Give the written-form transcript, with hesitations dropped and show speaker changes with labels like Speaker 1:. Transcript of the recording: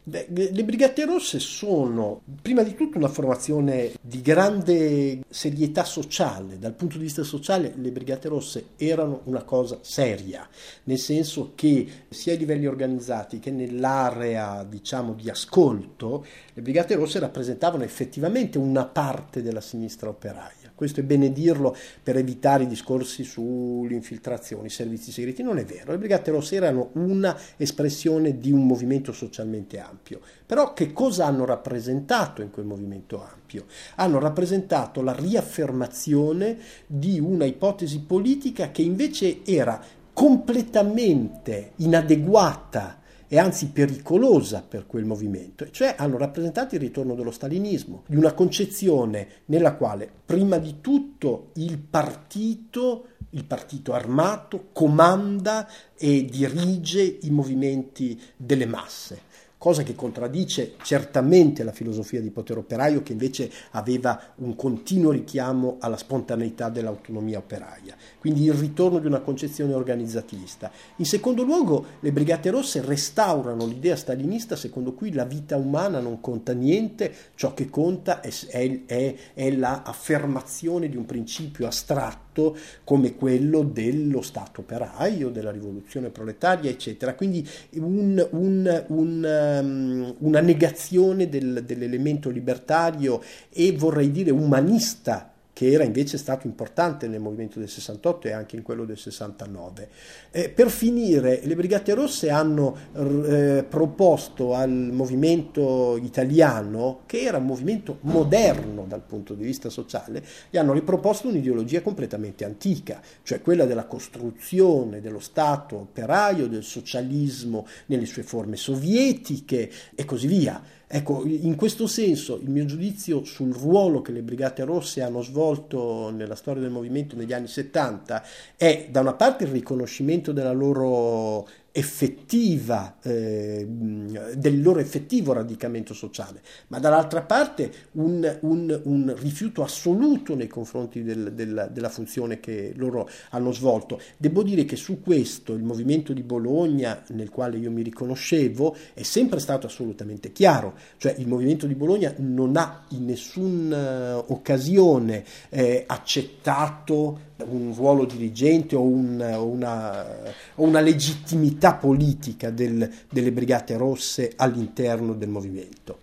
Speaker 1: Beh, le Brigate Rosse sono prima di tutto una formazione di grande serietà sociale. Dal punto di vista sociale le Brigate Rosse erano una cosa seria, nel senso che sia ai livelli organizzati che nell'area, diciamo, di ascolto, le Brigate Rosse rappresentavano effettivamente una parte della sinistra operaia. Questo è bene dirlo per evitare i discorsi sulle infiltrazioni, i servizi segreti. Non è vero, le Brigate Rosse erano una espressione di un movimento socialmente ampio. Però che cosa hanno rappresentato in quel movimento ampio? Hanno rappresentato la riaffermazione di una ipotesi politica che invece era completamente inadeguata e anzi pericolosa per quel movimento, e cioè hanno rappresentato il ritorno dello stalinismo, di una concezione nella quale prima di tutto il partito armato comanda e dirige i movimenti delle masse. Cosa che contraddice certamente la filosofia di potere operaio, che invece aveva un continuo richiamo alla spontaneità dell'autonomia operaia. Quindi il ritorno di una concezione organizzatista. In secondo luogo, le Brigate Rosse restaurano l'idea stalinista secondo cui la vita umana non conta niente, ciò che conta è l'affermazione di un principio astratto come quello dello Stato operaio, della rivoluzione proletaria, eccetera. Quindi una negazione dell'elemento libertario e vorrei dire umanista, che era invece stato importante nel movimento del 68 e anche in quello del 69. Per finire, le Brigate Rosse hanno proposto al movimento italiano, che era un movimento moderno dal punto di vista sociale, gli hanno riproposto un'ideologia completamente antica, cioè quella della costruzione dello Stato operaio, del socialismo nelle sue forme sovietiche e così via. Ecco, in questo senso il mio giudizio sul ruolo che le Brigate Rosse hanno svolto nella storia del movimento negli anni 70 è da una parte il riconoscimento della loro del loro effettivo radicamento sociale, ma dall'altra parte un rifiuto assoluto nei confronti della funzione che loro hanno svolto. Devo dire che su questo il movimento di Bologna, nel quale io mi riconoscevo, è sempre stato assolutamente chiaro, cioè il movimento di Bologna non ha in nessuna occasione accettato un ruolo dirigente o una legittimità politica delle Brigate Rosse all'interno del movimento.